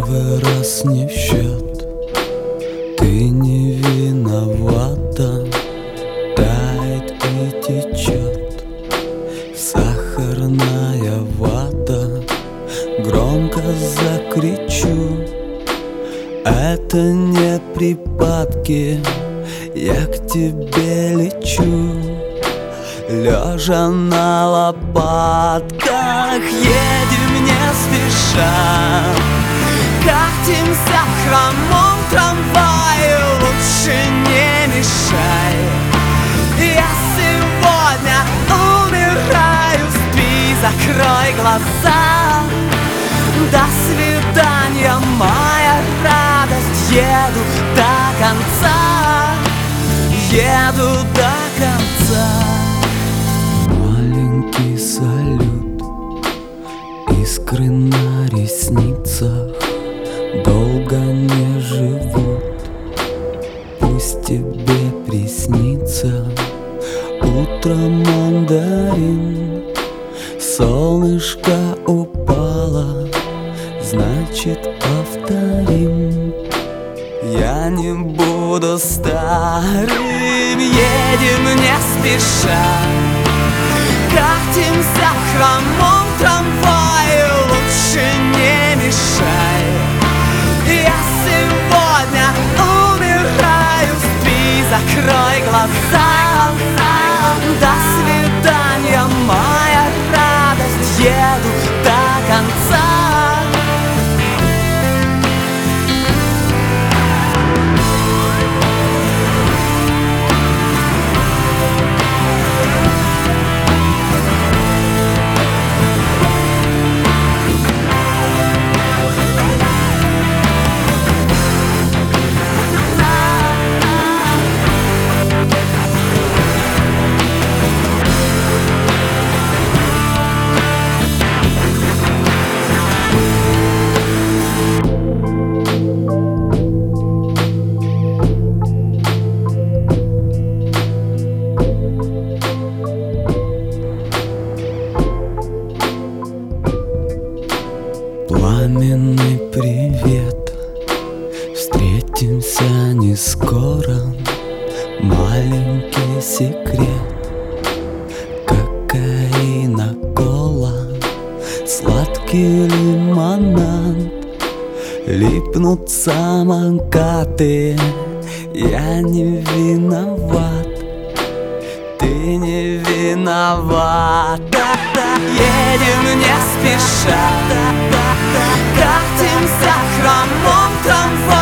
Первый раз не в счет, ты не виновата. Тает и течет сахарная вата. Громко закричу, это не припадки, я к тебе лечу. Лежа на лопатках, едем не спеша, катимся в хромом трамвае, лучше не мешай. Я сегодня умираю, спи, закрой глаза. До свидания, моя радость, еду до конца, еду до конца. Маленький салют, искры на ресницах долго не живут. Пусть тебе приснится утром мандарин. Солнышко упало, значит повторим. Я не буду старым, едем не спеша, катимся в хромом трамвае, лучше не мешай. Я сегодня умираю, спи, закрой глаза. До свидания, моя радость, еду до конца. Пламенный привет, встретимся не скоро. Маленький секрет, кокаина, кола, сладкий лимонад. Липнут самокаты, я не виноват, ты не виновата. Едем не спеша, катимся в хромом трамвае.